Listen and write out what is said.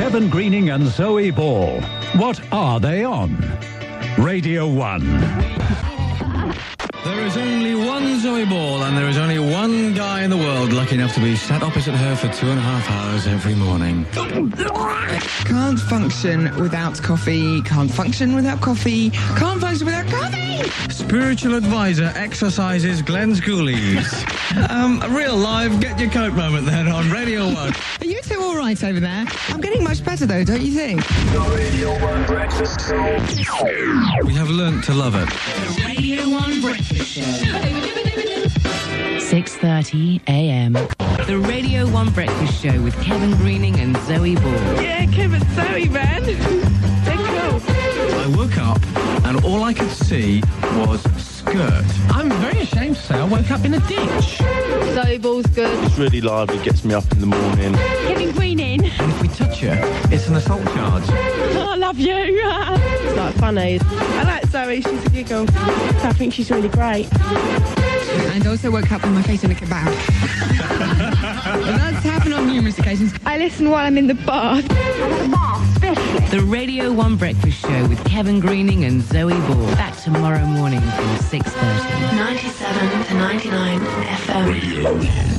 Kevin Greening and Zoe Ball. What are they on? Radio 1. There is only one Zoe Ball, and there is only one guy in the world lucky enough to be sat opposite her for 2.5 hours every morning. Can't function without coffee, can't function without coffee, can't function without coffee! Spiritual advisor exercises Glenn Schoolies. A real live get your coat moment then on Radio 1. Are you two all right over there? I'm getting much better though, don't you think? The Radio 1 Breakfast Show. We have learnt to love it. The Radio 1 Breakfast Show. 6:30 a.m. The Radio 1 Breakfast Show with Kevin Greening and Zoe Ball. Yeah, Kevin, Zoe, man. They're cool. I woke up and all I could see was skirt. I'm very ashamed to say I woke up in a ditch. Zoe Ball's good. It's really lively, gets me up in the morning. Kevin Greening. And if we touch her, it's an assault charge. Oh, I love you. It's like funny. I like Zoe, she's a giggle. I think she's really great. And also woke up with my face in a kebab. Well, that's happened on numerous occasions. I listen while I'm in the bath. The Radio 1 Breakfast Show with Kevin Greening and Zoe Ball. Back tomorrow morning from 6:30. 97 to 99 FM. Radio 1.